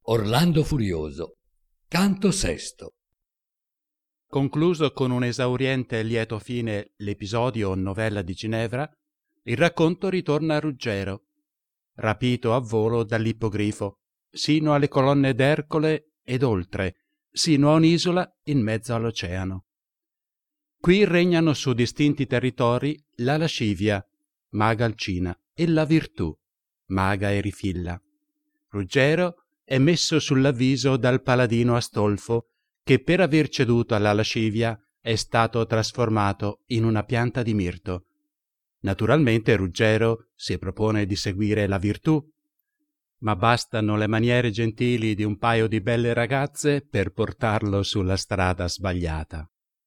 Orlando Furioso, canto sesto. Concluso con un esauriente e lieto fine l'episodio o novella di Ginevra, il racconto ritorna a Ruggero, rapito a volo dall'ippogrifo, sino alle colonne d'Ercole ed oltre, sino a un'isola in mezzo all'oceano. Qui regnano su distinti territori la lascivia, maga alcina, e la virtù, maga erifilla. Ruggero è messo sull'avviso dal paladino Astolfo, che per aver ceduto alla lascivia è stato trasformato in una pianta di mirto. Naturalmente Ruggero si propone di seguire la virtù, ma bastano le maniere gentili di un paio di belle ragazze per portarlo sulla strada sbagliata.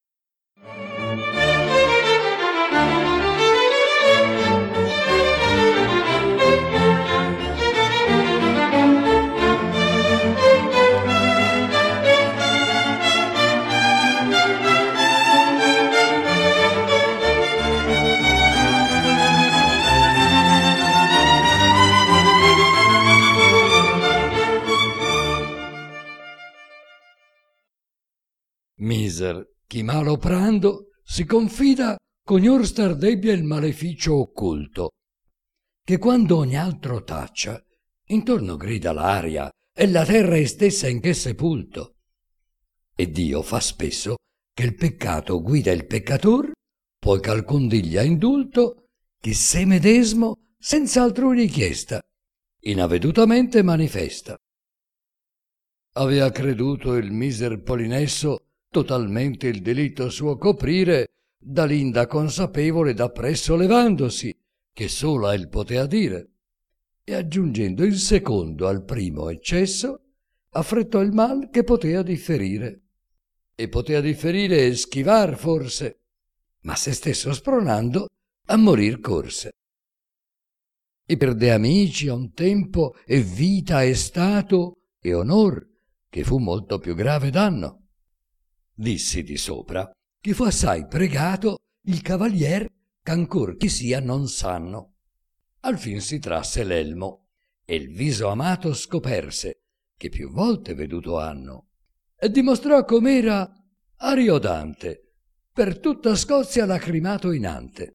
Miser, chi mal oprando si confida ch'ognor star debbia il maleficio occulto, che quando ogni altro taccia, intorno grida l'aria e la terra è stessa in che sepulto. E Dio fa spesso che il peccato guida il peccator, poi ch'alcun diglia indulto, che se medesmo senza altrui richiesta inavedutamente manifesta. Avea creduto il miser Polinesso totalmente il delitto suo coprire, da linda consapevole dappresso levandosi, che sola il potea dire, e aggiungendo il secondo al primo eccesso, affrettò il mal che potea differire. E potea differire e schivar forse, ma se stesso spronando a morir corse. E perde amici a un tempo, e vita e stato, e onor, che fu molto più grave danno. Dissi di sopra che fu assai pregato il cavalier ch'ancor chi sia non sanno. Alfin si trasse l'elmo e il viso amato scoperse, che più volte veduto hanno, e dimostrò com'era Ariodante, per tutta Scozia lacrimato inante.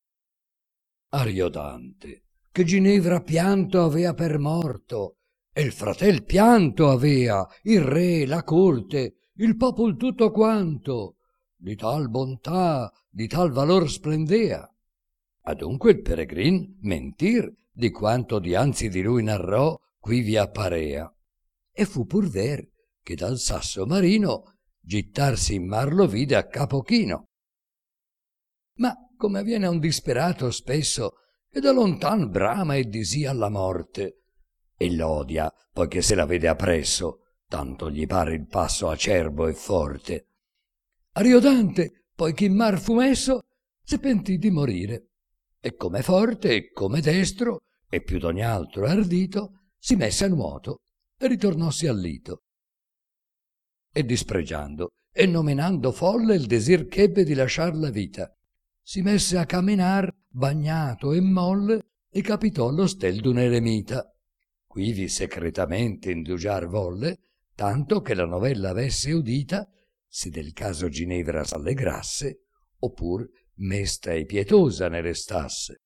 Ariodante, che Ginevra pianto avea per morto, e il fratel pianto avea, il re, la corte, il popol tutto quanto, di tal bontà, di tal valor splendea. Adunque il peregrin mentir di quanto dianzi di lui narrò qui vi apparea. E fu pur ver che dal sasso marino gittarsi in mar lo vide a capo chino. Ma come avviene a un disperato spesso, che da lontan brama e disia alla morte, e l'odia poiché se la vede appresso, tanto gli pare il passo acerbo e forte. Ariodante, poiché in mar fu messo, se pentì di morire, e come forte e come destro, e più d'ogni altro ardito, si messe a nuoto e ritornossi al lito. E dispregiando e nominando folle il desir ch'ebbe di lasciar la vita, si messe a camminar bagnato e molle e capitò all'ostel d'un eremita. Quivi secretamente indugiar volle, tanto che la novella avesse udita, se del caso Ginevra s'allegrasse, oppur mesta e pietosa ne restasse.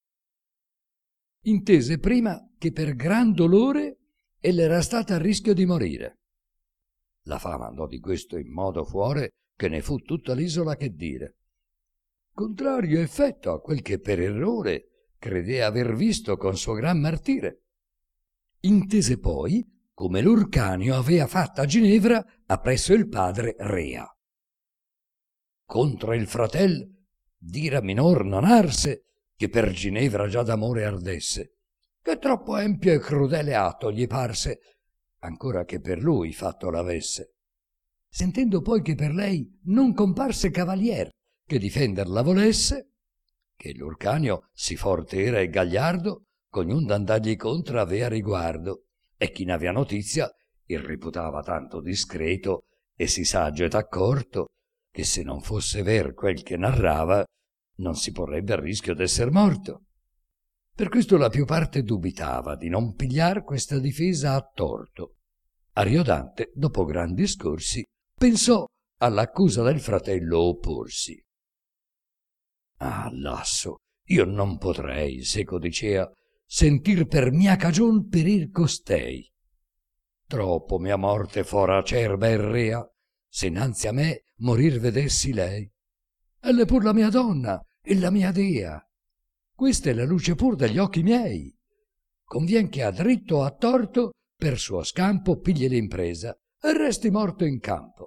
Intese prima che per gran dolore ella era stata a rischio di morire. La fama andò di questo in modo fuore che ne fu tutta l'isola che dire. Contrario effetto a quel che per errore credea aver visto con suo gran martire. Intese poi come l'Urcanio avea fatta a Ginevra appresso il padre Rea. Contra il fratel d'ira minor non arse, che per Ginevra già d'amore ardesse, che troppo empio e crudele atto gli parse, ancora che per lui fatto l'avesse. Sentendo poi che per lei non comparse cavalier che difenderla volesse, che l'Urcanio si forte era e gagliardo, coniun d'andargli contra avea riguardo, e chi n'avea notizia il riputava tanto discreto e sì saggio ed accorto, che se non fosse ver quel che narrava, non si porrebbe a rischio d'esser morto. Per questo la più parte dubitava di non pigliar questa difesa a torto. Ariodante, dopo gran discorsi, pensò all'accusa del fratello opporsi. Ah, lasso, io non potrei, seco dicea, sentir per mia cagion perir costei. Troppo mia morte fora acerba e rea, se innanzi a me morir vedessi lei. Elle pur la mia donna e la mia dea. Questa è la luce pur degli occhi miei. Convien che a dritto o a torto per suo scampo pigli l'impresa e resti morto in campo.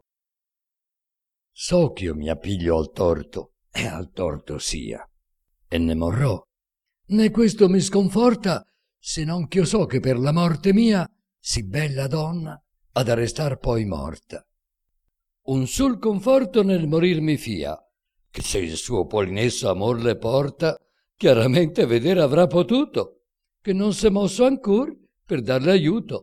So ch'io mi appiglio al torto e al torto sia, e ne morrò, né questo mi sconforta, se non ch'io so che per la morte mia sì bella donna ad arrestar poi morta. Un sol conforto nel morir mi fia, che se il suo polinesso amor le porta, chiaramente vedere avrà potuto, che non s'è mosso ancor per darle aiuto.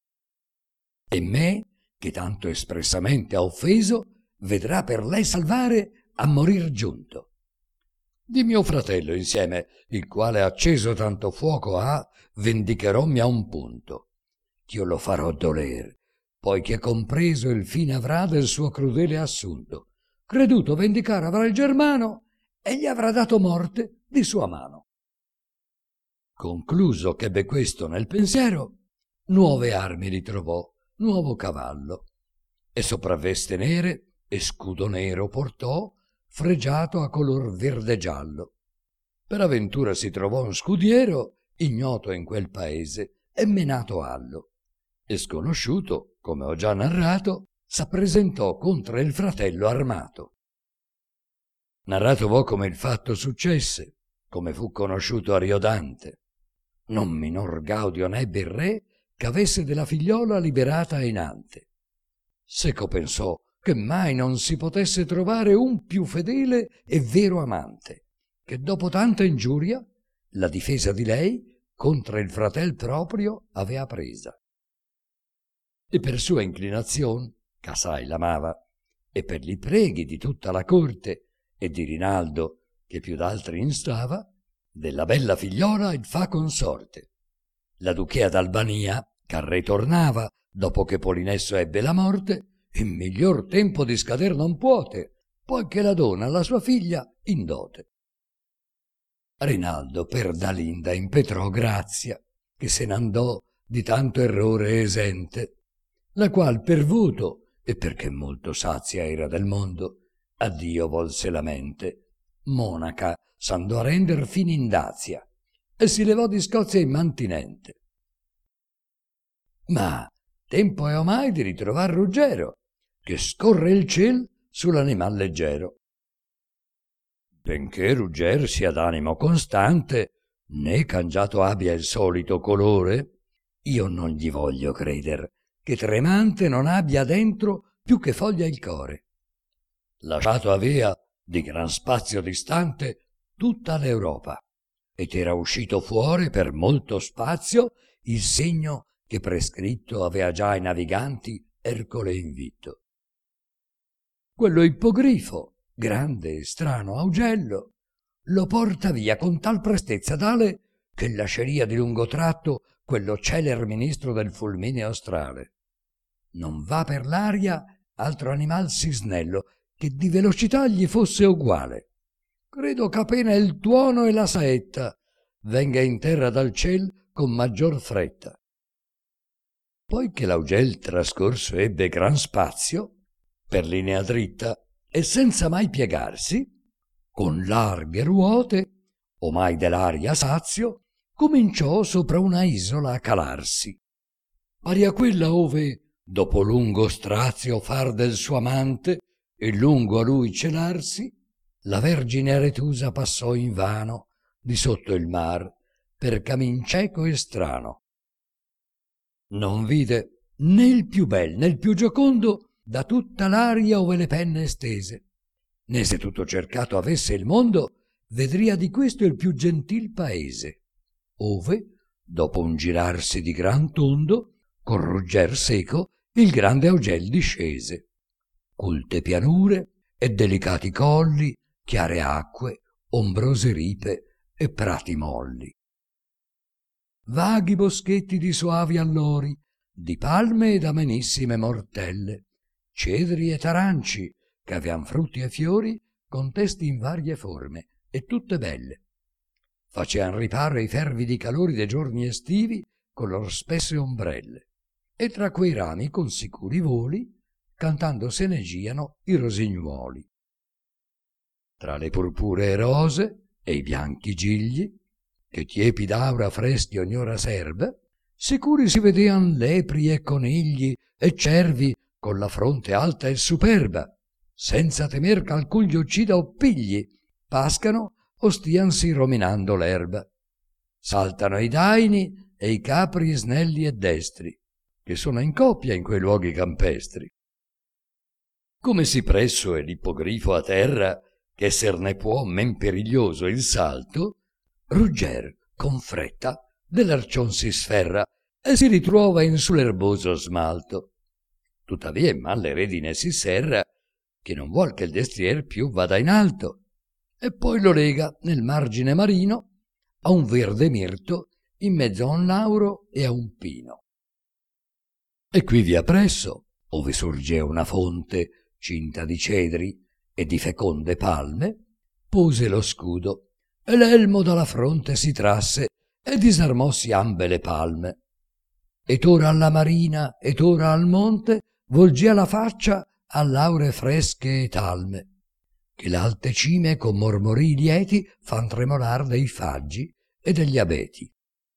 E me, che tanto espressamente ha offeso, vedrà per lei salvare a morir giunto. Di mio fratello insieme, il quale acceso tanto fuoco ha, vendicherommi a un punto, ch'io lo farò doler, poiché compreso il fine avrà del suo crudele assunto. Creduto vendicar avrà il Germano, e gli avrà dato morte di sua mano. Concluso ch'ebbe questo nel pensiero, nuove armi ritrovò, nuovo cavallo, e sopravveste nere e scudo nero portò, fregiato a color verde giallo. Per avventura si trovò un scudiero, ignoto in quel paese, e menato allo, e sconosciuto, come ho già narrato, s'appresentò contra il fratello armato. Narrato vo come il fatto successe, come fu conosciuto Ariodante. Non minor gaudio n'ebbe il re ch'avesse della figliola liberata enante. Seco pensò che mai non si potesse trovare un più fedele e vero amante, che dopo tanta ingiuria la difesa di lei contra il fratel proprio avea presa. E per sua inclinazion, ch'assai l'amava, e per li preghi di tutta la corte e di Rinaldo, che più d'altri instava, della bella figliola il fa consorte. La duchea d'Albania, ch'al re tornava, dopo che Polinesso ebbe la morte, in miglior tempo di scader non puote, poiché la dona alla sua figlia in dote. Rinaldo per Dalinda impetrò grazia, che se n'andò di tanto errore esente, la qual per voto, e perché molto sazia era del mondo, a Dio volse la mente. Monaca s'andò a render fin in Dazia, e si levò di Scozia immantinente. Ma tempo è omai di ritrovar Ruggero, che scorre il ciel sull'animal leggero. Benché Rugger sia d'animo constante, né cangiato abbia il solito colore, io non gli voglio creder che tremante non abbia dentro più che foglia il core. Lasciato avea di gran spazio distante tutta l'Europa, ed era uscito fuori per molto spazio il segno che prescritto avea già ai naviganti Ercole invito. Quello ippogrifo, grande e strano augello, lo porta via con tal prestezza tale che lasceria di lungo tratto quello celer ministro del fulmineo astrale. Non va per l'aria altro animal sì snello che di velocità gli fosse uguale. Credo ch'appena il tuono e la saetta venga in terra dal ciel con maggior fretta. Poi che l'augel trascorso ebbe gran spazio, per linea dritta e senza mai piegarsi, con larghe ruote, omai dell'aria sazio, cominciò sopra una isola a calarsi. Pari a quella ove, dopo lungo strazio far del suo amante e lungo a lui celarsi, la vergine Aretusa passò invano di sotto il mar per camin cieco e strano. Non vide né il più bel né il più giocondo da tutta l'aria ove le penne stese, né se tutto cercato avesse il mondo, vedria di questo il più gentil paese, ove, dopo un girarsi di gran tondo, con rugger seco il grande augel discese. Culte pianure e delicati colli, chiare acque, ombrose ripe e prati molli. Vaghi boschetti di soavi allori, di palme ed amenissime mortelle, cedri e taranci, che avean frutti e fiori, con testi in varie forme, e tutte belle. Facean riparo ai fervidi calori dei giorni estivi con lor spesse ombrelle, e tra quei rami con sicuri voli, cantando se ne giano i rosignuoli. Tra le purpuree rose e i bianchi gigli, che tiepi d'aura freschi ognora serbe, sicuri si vedean lepri e conigli e cervi con la fronte alta e superba, senza temer ch'alcun gli uccida o pigli, pascano o stiansi rominando l'erba. Saltano i daini e i capri snelli e destri, che sono in coppia in quei luoghi campestri. Come si presso è l'ippogrifo a terra, che esser ne può men periglioso il salto, Rugger con fretta dell'arcion si sferra e si ritruova in su l'erboso smalto. Tuttavia in malle redine si serra, che non vuol che il destrier più vada in alto, e poi lo lega nel margine marino a un verde mirto in mezzo a un lauro e a un pino. E qui via presso, ove sorge una fonte cinta di cedri e di feconde palme, pose lo scudo e l'elmo dalla fronte si trasse e disarmossi ambe le palme. Ed ora alla marina ed ora al monte volgea la faccia all'aure fresche e talme, che l'alte cime con mormorii lieti fan tremolar dei faggi e degli abeti.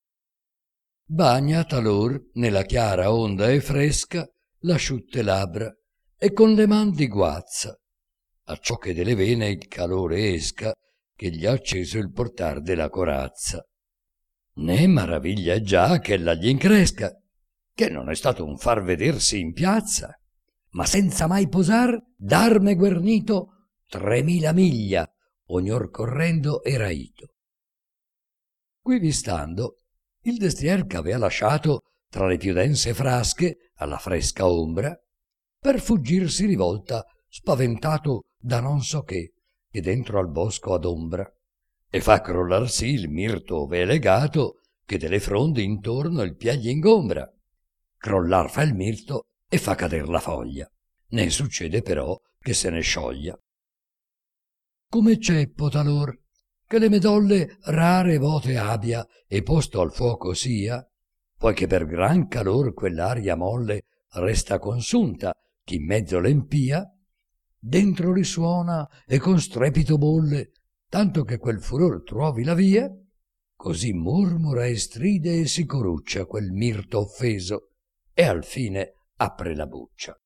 Bagna talor nella chiara onda e fresca l'asciutte labbra e con le man di guazza, acciò che delle vene il calore esca che gli ha acceso il portar della corazza. Né maraviglia già ch'ella gli incresca, che non è stato un far vedersi in piazza, ma senza mai posar d'arme guernito 3000 miglia, ognor correndo e raito. Quivi stando, il destrier ch'avea lasciato tra le più dense frasche alla fresca ombra, per fuggir si rivolta spaventato da non so che dentro al bosco adombra, e fa crollar sì il mirto ove è legato, che delle fronde intorno il piè gli ingombra. Crollar fa il mirto e fa cader la foglia, ne succede però che se ne scioglia. Come ceppo talor che le medolle rare vote abbia e posto al fuoco sia, poi che per gran calor quell'aria molle resta consunta ch'in mezzo l'empia, dentro risuona e con strepito bolle, tanto che quel furor truovi la via, così mormora e stride e si coruccia quel mirto offeso, e al fine apre la buccia.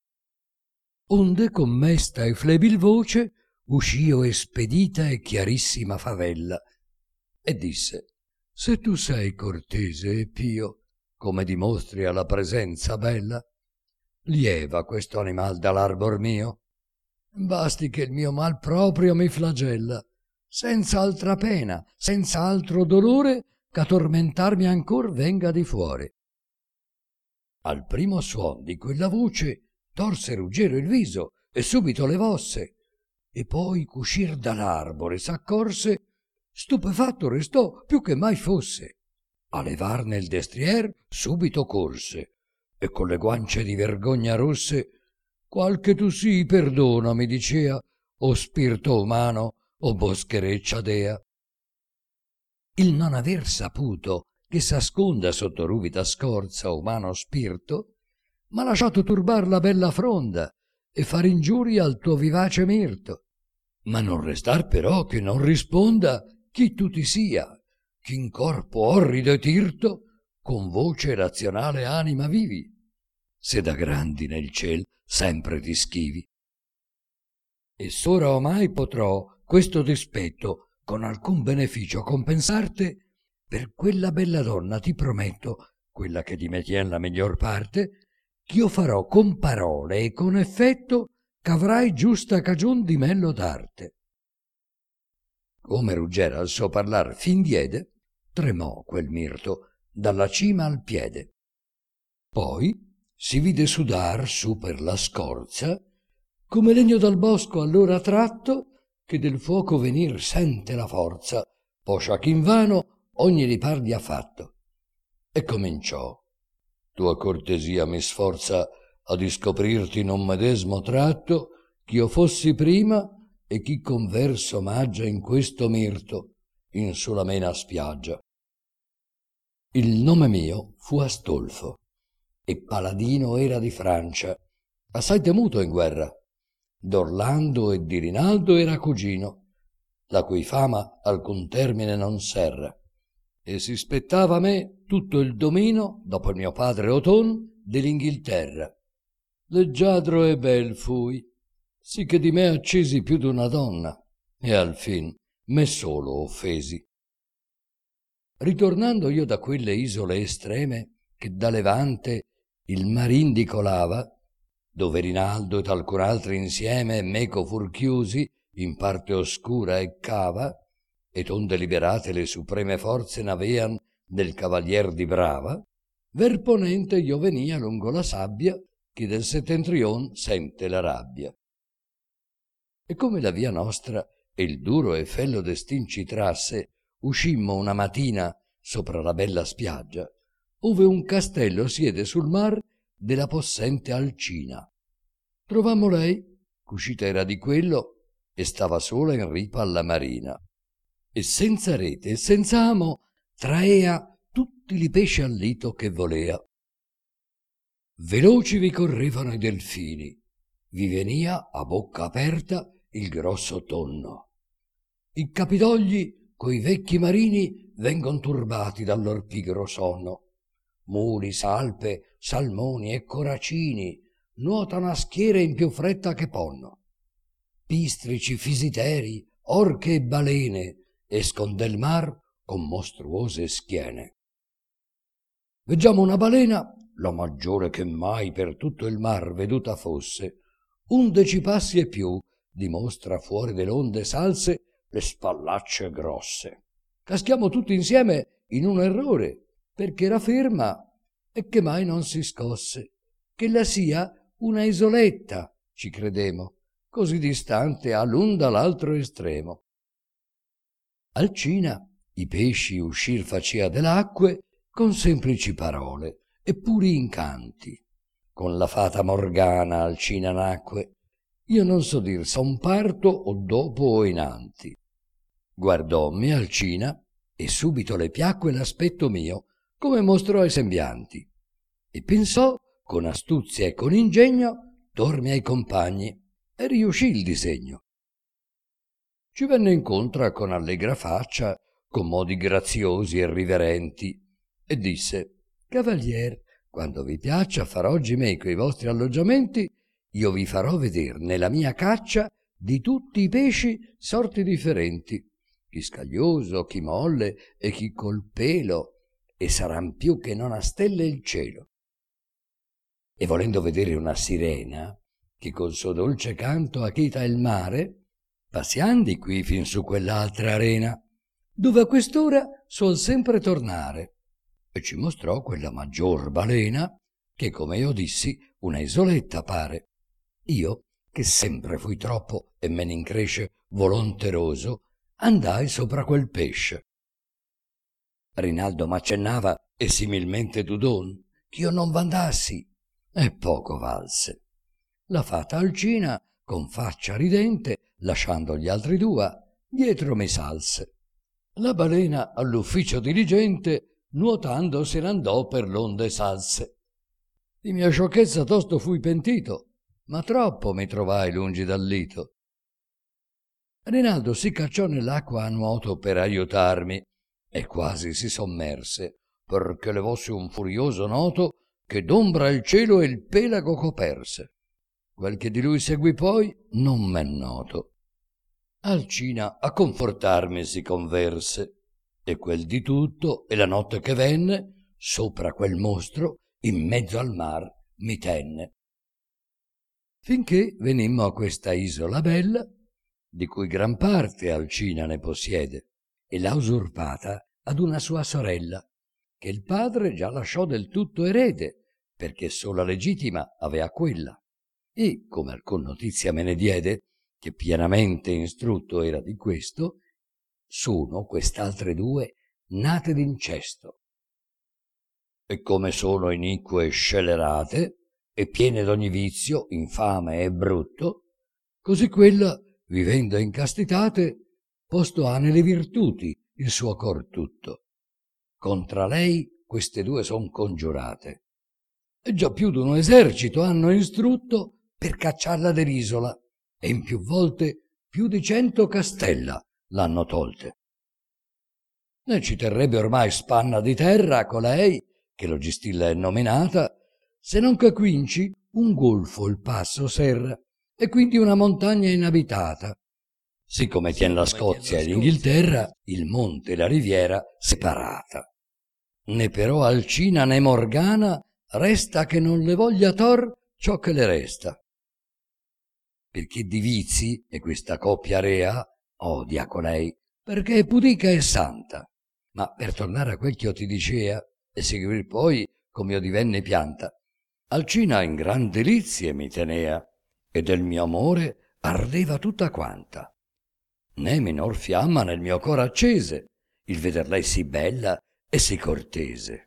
Onde con mesta e flebil voce uscio espedita e chiarissima favella, e disse: se tu sei cortese e pio, come dimostri alla presenza bella, lieva questo animal dall'arbor mio. Basti che il mio mal proprio mi flagella, senza altra pena, senza altro dolore, ch'a tormentarmi ancor venga di fuori. Al primo suon di quella voce torse Ruggero il viso e subito levosse, e poi c'uscir dall'arbore s'accorse, stupefatto restò più che mai fosse. A levarne il destrier subito corse, e con le guance di vergogna rosse: qual che tu sii, perdonami, dicea, o spirito umano o boschereccia dea. Il non aver saputo che s'asconda sotto ruvida scorza umano spirto, m'ha lasciato turbar la bella fronda e far ingiuria al tuo vivace mirto. Ma non restar però che non risponda chi tu ti sia, ch'in corpo orrido e tirto con voce razionale anima vivi, se da grandi nel ciel sempre ti schivi. E s'ora omai potrò questo dispetto con alcun beneficio compensarte, per quella bella donna ti prometto, quella che di me tien la miglior parte, ch'io farò con parole e con effetto ch'avrai giusta cagion di me lodarte. Come Ruggero al suo parlar fin diede, tremò quel mirto dalla cima al piede. Poi si vide sudar su per la scorza, come legno dal bosco allora tratto, che del fuoco venir sente la forza, poscia ch'invano ogni ripar gli ha fatto. E cominciò: tua cortesia mi sforza a discoprirti in un medesmo tratto ch'io fossi prima e chi con verso m'aggia in questo mirto in su l'amena spiaggia. Il nome mio fu Astolfo, e paladino era di Francia, assai temuto in guerra. D'Orlando e di Rinaldo era cugino, la cui fama alcun termine non serra, e si spettava a me tutto il domino, dopo il mio padre Oton, dell'Inghilterra. Leggiadro e bel fui, sì che di me accesi più d'una donna, e al fin me solo offesi. Ritornando io da quelle isole estreme che da Levante il mar Indico lava, dove Rinaldo ed alcun altri insieme meco fur chiusi in parte oscura e cava, ed onde liberate le supreme forze n'avean del cavalier di Brava, ver ponente io venia lungo la sabbia che del settentrion sente la rabbia. E come la via nostra e il duro e fello destin ci trasse, uscimmo una mattina sopra la bella spiaggia, ove un castello siede sul mar della possente Alcina. Trovammo lei, c'uscita era di quello, e stava sola in ripa alla marina, e senza rete e senza amo traea tutti li pesci al lito che volea. Veloci vi correvano i delfini, vi venia a bocca aperta il grosso tonno. I capitogli coi vecchi marini vengon turbati dal lor pigro sonno. Muli, salpe, salmoni e coracini nuotano a schiere in più fretta che ponno. Pistrici, fisiteri, orche e balene escon del mar con mostruose schiene. Veggiamo una balena, la maggiore che mai per tutto il mar veduta fosse, 11 passi e più dimostra fuori de l'onde salse le spallacce grosse. Caschiamo tutti insieme in un errore, perché era ferma e che mai non si scosse, che la sia una isoletta, ci credemo, così distante a l'un dall'altro estremo. Alcina i pesci uscir facea dell'acque con semplici parole e puri incanti. Con la fata Morgana Alcina nacque, io non so dir se un parto o dopo o inanti. Guardommi Alcina e subito le piacque l'aspetto mio, come mostrò ai sembianti, e pensò con astuzia e con ingegno tormi ai compagni e riuscì il disegno. Ci venne incontra con allegra faccia, con modi graziosi e riverenti, e disse: Cavalier, quando vi piaccia far oggi meco i vostri alloggiamenti, io vi farò veder nella mia caccia di tutti i pesci sorti differenti, chi scaglioso, chi molle e chi col pelo, e saran più che non a stelle il cielo. E volendo vedere una sirena, che col suo dolce canto achita il mare, passian di qui fin su quell'altra arena, dove a quest'ora suol sempre tornare, e ci mostrò quella maggior balena, che come io dissi una isoletta pare. Io, che sempre fui troppo e me n'incresce volonteroso, andai sopra quel pesce. Rinaldo m'accennava e similmente Dudon ch'io non v'andassi, e poco valse. La fata Alcina, con faccia ridente, lasciando gli altri due, dietro mi salse. La balena all'ufficio diligente, nuotando se n'andò per l'onde salse. Di mia sciocchezza tosto fui pentito, ma troppo mi trovai lungi dal lito. Rinaldo si cacciò nell'acqua a nuoto per aiutarmi e quasi si sommerse, perché levossi un furioso noto che d'ombra il cielo e il pelago coperse. Quel che di lui seguì poi non m'è noto. Alcina a confortarmi si converse, e quel di tutto e la notte che venne sopra quel mostro in mezzo al mar mi tenne. Finché venimmo a questa isola bella, di cui gran parte Alcina ne possiede, e l'ha usurpata ad una sua sorella, che il padre già lasciò del tutto erede, perché sola legittima avea quella, e, come alcun notizia me ne diede, che pienamente instrutto era di questo, sono quest'altre due nate d'incesto. e come sono inique e scelerate, e piene d'ogni vizio, infame e brutto, così quella, vivendo in castitate, posto ha nelle virtuti il suo cor tutto. Contra lei queste due son congiurate, e già più d'uno esercito hanno instrutto per cacciarla dell'isola, e in più volte più di 100 castella l'hanno tolte. Ne ci terrebbe ormai spanna di terra colei, che Logistilla è nominata, se non che quinci un golfo il passo serra, e quindi una montagna inabitata. Siccome tien la Scozia e l'Inghilterra, il monte e la riviera separata. Né però Alcina né Morgana resta che non le voglia tor ciò che le resta. Perché di vizi, e questa coppia rea, odia colei, perché è pudica e santa. Ma per tornare a quel che io ti dicea, e seguir poi come io divenne pianta, Alcina in gran delizie mi tenea, e del mio amore ardeva tutta quanta. Né minor fiamma nel mio cor accese il veder lei sì bella e sì cortese.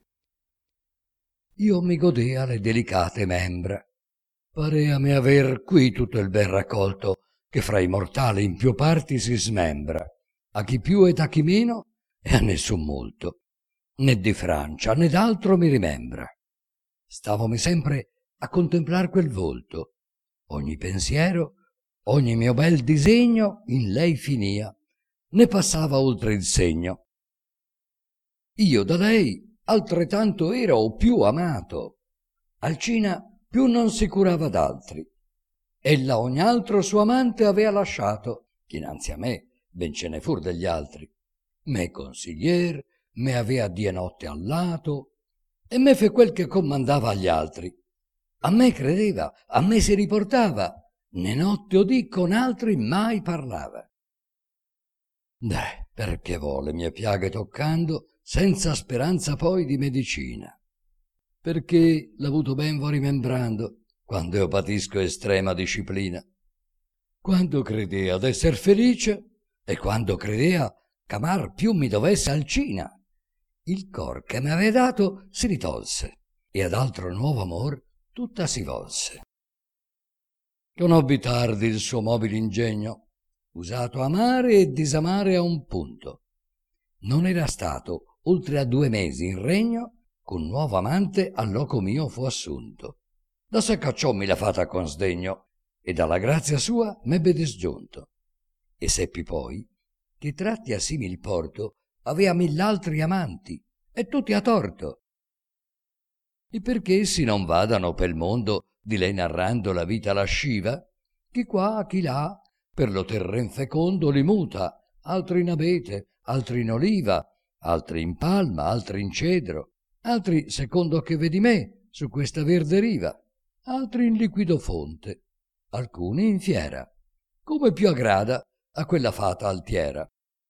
Io mi godea le delicate membra, pareami aver qui tutto il ben raccolto che fra i mortali in più parti si smembra, a chi più ed a chi meno e a nessun molto, né di Francia né d'altro mi rimembra. Stavomi sempre a contemplar quel volto, ogni pensiero, ogni mio bel disegno in lei finia, ne passava oltre il segno. Io da lei altrettanto era o più amato, Alcina più non si curava d'altri. Ella ogni altro suo amante avea lasciato, chinanzi a me ben ce ne fur degli altri. Me consiglier, me avea die notte al lato, e me fe quel che comandava agli altri. A me credeva, a me si riportava, né notte o dì con altri mai parlava. Perché vo le mie piaghe toccando, senza speranza poi di medicina. Perché l'avuto ben vo rimembrando, quando io patisco estrema disciplina. Quando credea d'esser felice, e quando credea ch'amar più mi dovesse Alcina, il cor che m'avea dato si ritolse, e ad altro nuovo amor tutta si volse. Conobbi tardi il suo mobile ingegno, usato amare e disamare a un punto. Non era stato oltre a 2 mesi in regno, con nuovo amante al loco mio fu assunto. Da s'accacciommi la fata con sdegno, e dalla grazia sua m'ebbe disgiunto. E seppi poi che tratti a simil porto avea 1000 altri amanti, e tutti a torto. E perché essi non vadano pel mondo di lei narrando la vita lasciva, chi qua, chi là, per lo terren fecondo li muta, altri in abete, altri in oliva, altri in palma, altri in cedro, altri secondo che vedi me su questa verde riva, altri in liquido fonte, alcuni in fiera, come più aggrada a quella fata altiera.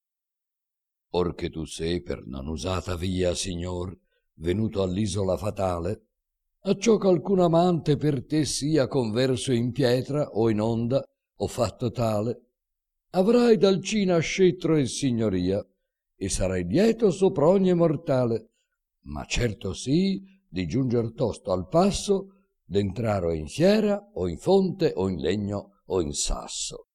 Or che tu sei per non usata via, signor, venuto all'isola fatale, acciò che alcun amante per te sia converso in pietra o in onda o fatto tale, avrai d'Alcina scettro e signoria, e sarai lieto sopra ogni mortale, ma certo sì di giunger tosto al passo, d'entrare o in fiera o in fonte o in legno o in sasso.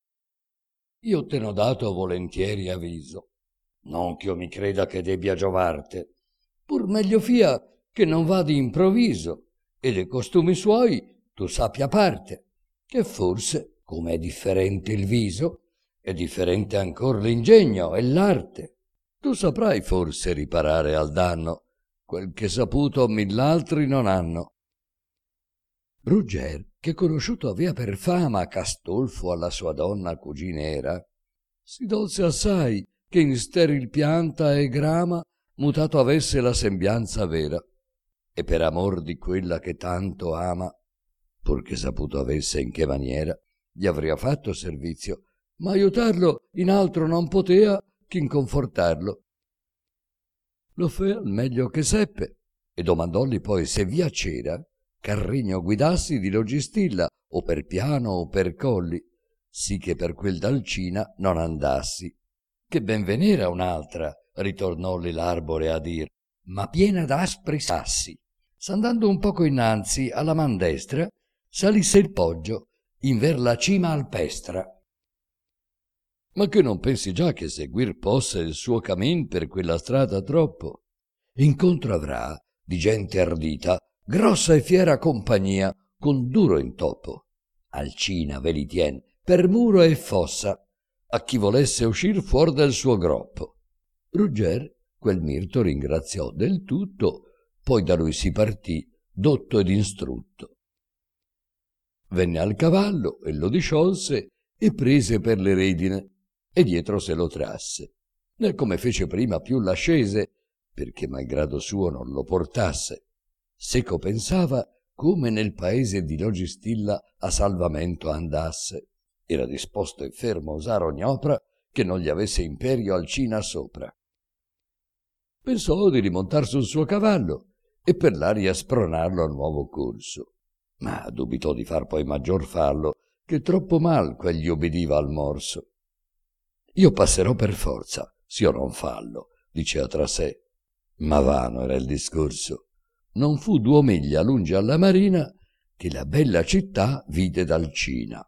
Io te n'ho dato volentieri avviso, non ch'io mi creda che debbia giovarte, pur meglio fia che non va di improvviso, e dei costumi suoi tu sappia parte, che forse, come è differente il viso, è differente ancor l'ingegno e l'arte. Tu saprai forse riparare al danno quel che saputo 1000 altri non hanno. Rugger, che conosciuto avea per fama Castolfo alla sua donna cugina era, si dolse assai che in steril pianta e grama mutato avesse la sembianza vera, e per amor di quella che tanto ama, purché saputo avesse in che maniera, gli avria fatto servizio, ma aiutarlo in altro non potea ch'in confortarlo. Lo fe al meglio che seppe, e domandolli poi se via c'era ch'al regno guidassi di Logistilla, o per piano o per colli, sì che per quel d'Alcina non andassi. Che ben venera un'altra, ritornolli l'arbore a dir, ma piena d'aspri sassi. S'andando un poco innanzi alla man destra, salisse il poggio inver la cima alpestra. Ma che non pensi già che seguir possa il suo camin per quella strada troppo? Incontro avrà di gente ardita, grossa e fiera compagnia, con duro intoppo. Alcina ve li tien per muro e fossa, a chi volesse uscir fuor del suo groppo. Rugger quel Mirto ringraziò del tutto, poi da lui si partì, dotto ed instrutto. Venne al cavallo e lo disciolse e prese per le redine, e dietro se lo trasse, né come fece prima più l'ascese, perché malgrado suo non lo portasse. Seco pensava come nel paese di Logistilla a salvamento andasse. Era disposto e fermo a usare ogni opera che non gli avesse imperio Alcina sopra. Pensò di rimontar sul suo cavallo e per l'aria spronarlo a nuovo corso, ma dubitò di far poi maggior fallo, che troppo mal quegli obbediva al morso. Io passerò per forza, s'io non fallo, dicea tra sé, ma vano era il discorso. Non fu 2 miglia lungi alla marina che la bella città vide d'Alcina.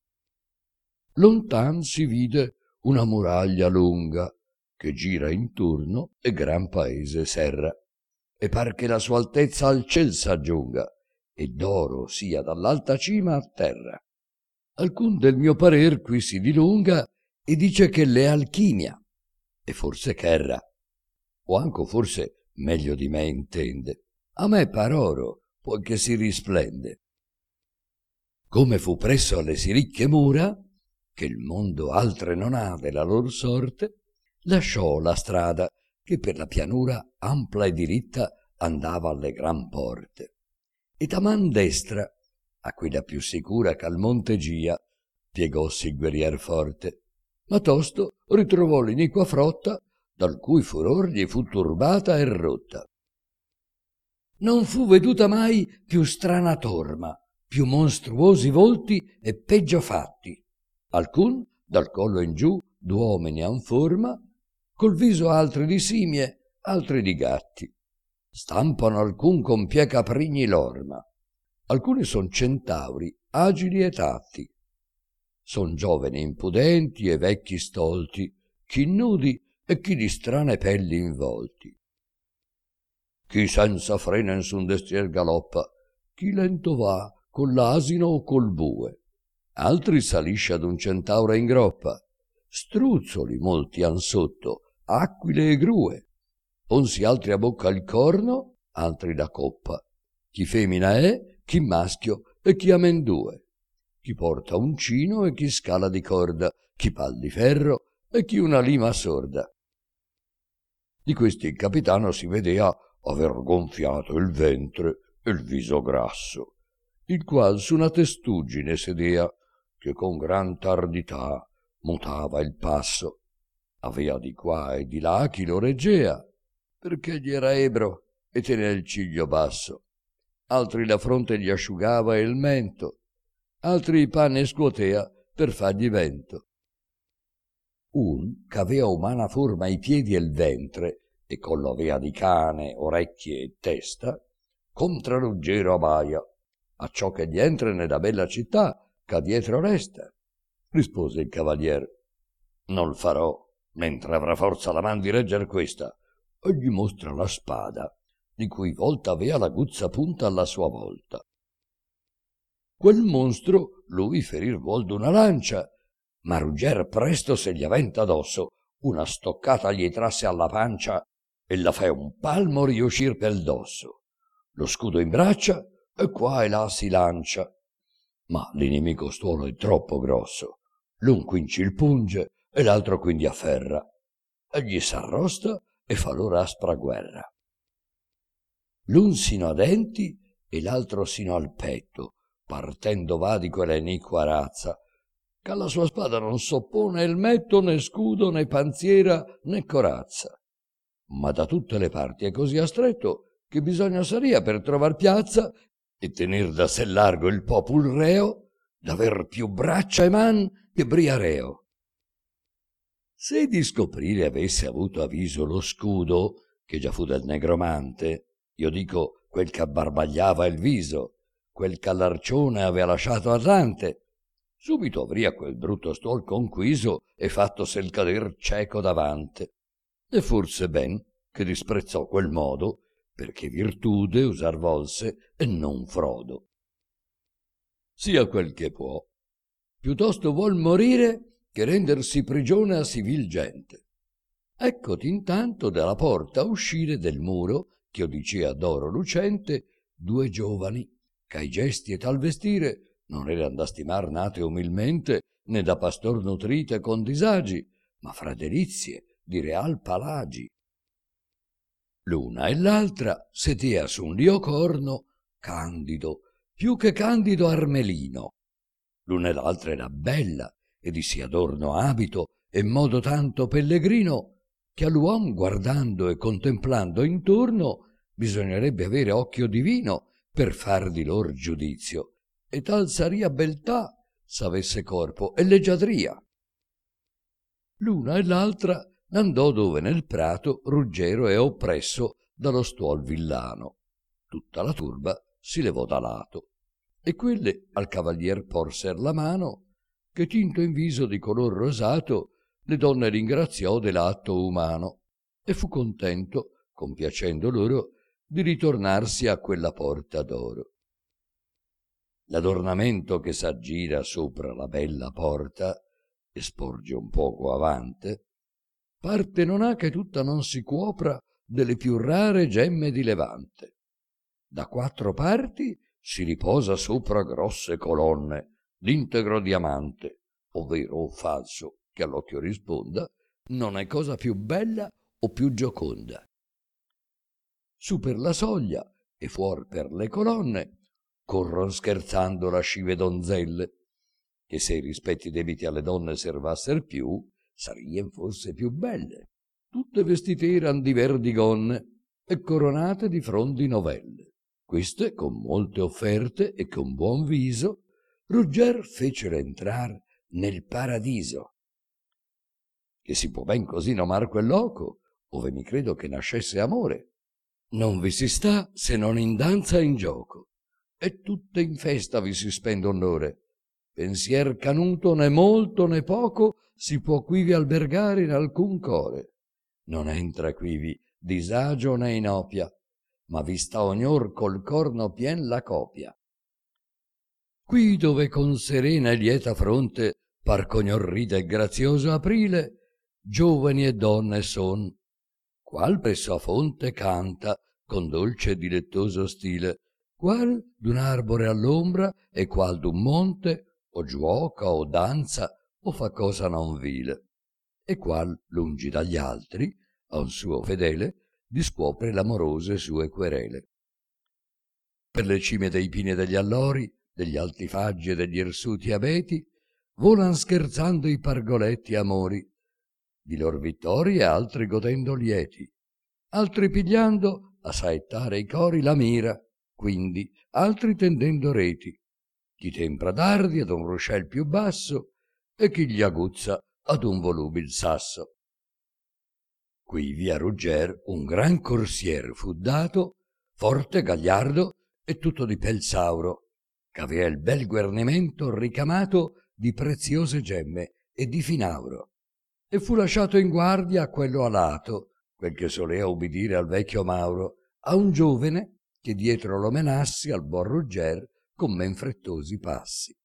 Lontan si vide una muraglia lunga che gira intorno e gran paese serra, e par che la sua altezza al ciel s'aggiunga e d'oro sia dall'alta cima a terra. Alcun del mio parer qui si dilunga e dice che l'è alchimia, e forse ch'erra, o anco forse meglio di me intende. A me par oro, poiché si risplende. Come fu presso alle sì ricche mura, che il mondo altre non ha della lor sorte, lasciò la strada che per la pianura ampla e diritta andava alle gran porte, ed a man destra, a quella più sicura ch'al monte gia, piegossi il guerrier forte, ma tosto ritrovò l'iniqua frotta, dal cui furor gli fu turbata e rotta. Non fu veduta mai più strana torma, più monstruosi volti e peggio fatti. Alcun, dal collo in giù, d'uomini han forma, col viso altri di simie, altri di gatti. Stampano alcun con pie caprigni l'orma. Alcuni son centauri, agili e tatti. Son giovani impudenti e vecchi stolti, chi nudi e chi di strane pelli involti. Chi senza frena in su un destrier galoppa, chi lento va con l'asino o col bue. Altri salisce ad un centauro in groppa, struzzoli molti han sotto, aquile e grue. Ponsi altri a bocca il corno, altri la coppa. Chi femina è, chi maschio e chi amendue. Chi porta uncino e chi scala di corda, chi pal di ferro e chi una lima sorda. Di questi il capitano si vedea aver gonfiato il ventre e il viso grasso, il qual su una testuggine sedea, che con gran tardità mutava il passo. Avea di qua e di là chi lo reggea, perché gli era ebro e tenea il ciglio basso. Altri la fronte gli asciugava e il mento, altri i panni scuotea per fargli vento. Un ch'avea umana forma i piedi e il ventre, e collo avea di cane, orecchie e testa, contra Ruggero abaia, acciò che gli entra nella bella città, ch'a dietro resta. Rispose il cavalier, non farò, mentre avrà forza la man di regger questa, e gli mostra la spada, di cui volta avea l'aguzza punta alla sua volta. Quel monstro lui ferir vuol d'una lancia, ma Rugger presto se gli aventa addosso, una stoccata gli trasse alla pancia e la fe un palmo riuscir pel dosso. Lo scudo in braccia e qua e là si lancia. Ma l'inimico stuolo è troppo grosso. L'un quinci il punge e l'altro quindi afferra. Egli s'arrosta e fa loro aspra guerra. L'un sino a denti e l'altro sino al petto, partendo va di quella iniqua razza, che alla sua spada non s'oppone elmetto, né scudo, né panziera, né corazza. Ma da tutte le parti è così astretto che bisogna saria per trovar piazza e tenir da sé largo il popul reo, d'aver più braccia e man che briareo. Se di scoprire avesse avuto avviso lo scudo, che già fu del negromante, io dico quel che abbarbagliava il viso, quel ch'all'arcione avea lasciato atlante, subito avria quel brutto stuol conquiso e fattosel cader cieco davante. E forse ben che disprezzò quel modo, perché virtude usar volse e non frodo. Sia quel che può, piuttosto vuol morire che rendersi prigione a sì vil gente. Eccoti intanto dalla porta uscire del muro, ch'io dicea d'oro lucente, due giovani, c'ai gesti e tal vestire non eran da stimar nate umilmente, né da pastor nutrite con disagi, ma fra delizie di real palagi. L'una e l'altra setea su un liocorno candido, più che candido armelino. L'una e l'altra era bella e di sì adorno abito e modo tanto pellegrino che all'uom guardando e contemplando intorno bisognerebbe avere occhio divino per far di lor giudizio, e tal saria beltà s'avesse corpo e leggiadria. L'una e l'altra n'andò dove nel prato ruggero e oppresso dallo stuol villano. Tutta la turba si levò da lato, e quelle al cavalier porser la mano, che tinto in viso di color rosato le donne ringraziò dell'atto umano, e fu contento, compiacendo loro, di ritornarsi a quella porta d'oro. L'adornamento che s'aggira sopra la bella porta e sporge un poco avante, parte non ha che tutta non si cuopra delle più rare gemme di Levante. Da quattro parti si riposa sopra grosse colonne d'integro diamante, ovvero o falso, che all'occhio risponda, non è cosa più bella o più gioconda. Su per la soglia e fuor per le colonne corron scherzando lascive donzelle, che se i rispetti debiti alle donne servasser più, sarien forse più belle. Tutte vestite eran di verdi gonne e coronate di frondi novelle. Queste, con molte offerte e con buon viso, Rugger fecero entrar nel paradiso. Che si può ben così nomar quel loco, ove mi credo che nascesse amore. Non vi si sta se non in danza e in gioco, e tutte in festa vi si spende onore. Pensier canuto né molto né poco si può quivi albergare in alcun core. Non entra quivi disagio né inopia, ma vi sta ognor col corno pien la copia. Qui dove con serena e lieta fronte par ch'ognor ride il grazioso aprile, giovani e donne son, qual presso a fonte canta con dolce e dilettoso stile, qual d'un arbore all'ombra e qual d'un monte o giuoca o danza o fa cosa non vile, e qual lungi dagli altri a un suo fedele discuopre l'amorose sue querele. Per le cime dei pini e degli allori, degli alti faggi e degli irsuti abeti, volan scherzando i pargoletti amori, di lor vittorie altri godendo lieti, altri pigliando a saettare i cori la mira, quindi altri tendendo reti, chi tempra dardi ad un ruscel più basso e chi gli aguzza ad un volubil sasso. Quivi a Rugger un gran corsier fu dato, forte, gagliardo e tutto di pel sauro, ch'avea il bel guernimento ricamato di preziose gemme e di finauro, e fu lasciato in guardia a quello alato, quel che solea ubidire al vecchio Mauro, a un giovene che dietro lo menassi al buon Rugger con men frettosi passi.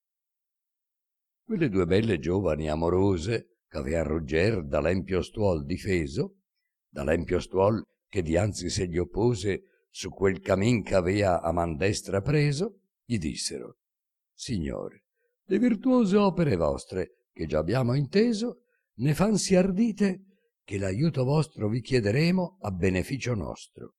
Quelle due belle giovani amorose ch'avea Rugger da l'empio stuol difeso, da l'empio stuol che dianzi se gli oppose su quel camin ch'avea a man destra preso, gli dissero: Signore, le virtuose opere vostre, che già abbiamo inteso, ne fan sì ardite che l'aiuto vostro vi chiederemo a beneficio nostro.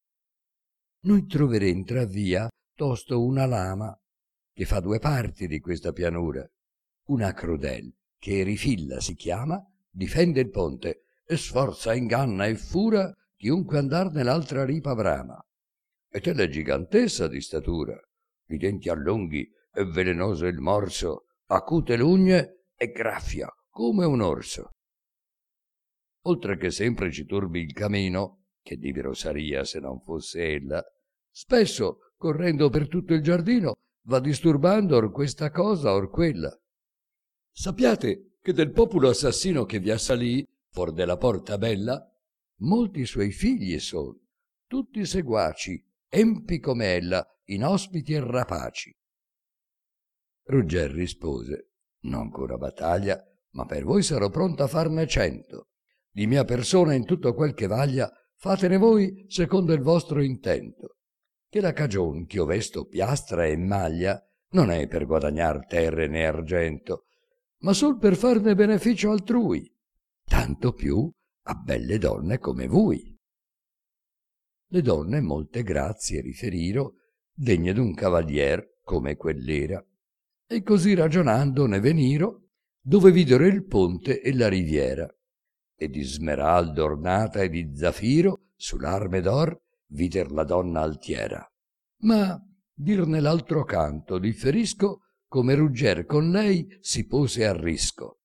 Noi troveremo intra via tosto una lama che fa due parti di questa pianura, una crudel che Rifilla si chiama, difende il ponte e sforza, inganna e fura chiunque andar nell'altra ripa brama. E te l'è gigantessa di statura, i denti allunghi e velenoso il morso, acute l'ugne e graffia come un orso. Oltre che sempre ci turbi il camino, che divero saria se non fosse ella, spesso, correndo per tutto il giardino, va disturbando or questa cosa or quella. Sappiate che del populo assassino che vi assalì, for della porta bella, molti suoi figli son, tutti seguaci, empi come ella, inospiti e rapaci. Rugger rispose: non cura battaglia, ma per voi sarò pronto a farne 100. Di mia persona in tutto quel che vaglia, fatene voi secondo il vostro intento, che la cagion ch'io vesto piastra e maglia non è per guadagnar terre né argento, ma sol per farne beneficio altrui, tanto più a belle donne come voi. Le donne molte grazie riferiro, degne d'un cavalier come quell'era, e così ragionando ne veniro, dove videro il ponte e la riviera, e di smeraldo ornata e di zafiro sull'arme d'or vider la donna altiera. Ma dir nell'altro canto differisco come Rugger con lei si pose a risco,